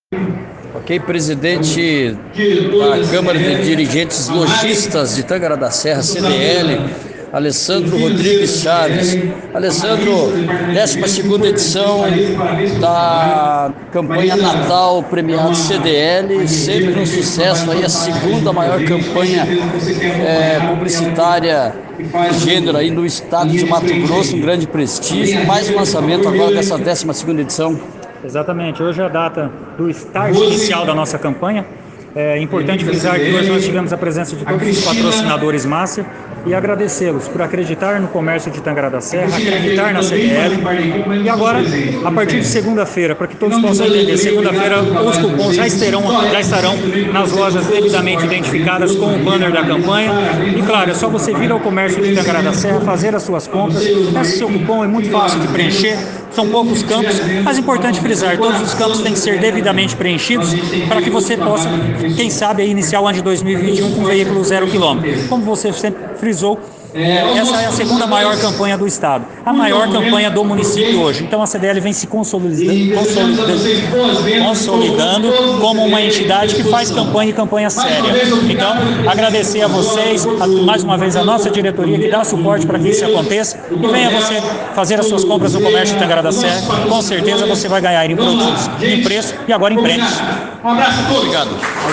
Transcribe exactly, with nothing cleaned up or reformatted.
Ok, presidente da Câmara de Dirigentes Lojistas de Tangará da Serra, C D L, Alessandro Rodrigues Chaves. Alessandro, décima segunda edição da campanha Natal Premiado C D L, sempre um sucesso, aí a segunda maior campanha é, publicitária de gênero aí no estado de Mato Grosso, um grande prestígio, mais um lançamento agora dessa décima segunda edição. Exatamente, hoje é a data do start inicial da nossa campanha. É importante frisar que hoje nós tivemos a presença de todos os patrocinadores Master e agradecê-los por acreditar no comércio de Tangará da Serra, acreditar na C D L. E agora, a partir de segunda-feira, para que todos possam entender, segunda-feira os cupons já estarão, já estarão nas lojas devidamente identificadas com o banner da campanha. E claro, é só você vir ao comércio de Tangará da Serra, fazer as suas compras, peça seu cupom, é muito fácil de preencher. São poucos campos, mas é importante frisar, todos os campos têm que ser devidamente preenchidos para que você possa, quem sabe, iniciar o ano de dois mil e vinte e um com veículo zero quilômetro. Como você sempre frisou, essa é a segunda maior campanha do estado, a maior campanha do município hoje. Então a C D L vem se consolidando, consolidando, consolidando como uma entidade que faz campanha e campanha séria. Então, agradecer a vocês, a, mais uma vez a nossa diretoria que dá suporte para que isso aconteça, e venha você fazer as suas compras no comércio de Tangará da Serra. Com certeza você vai ganhar em produtos, em preço e agora em prêmios. Um abraço a todos. Obrigado.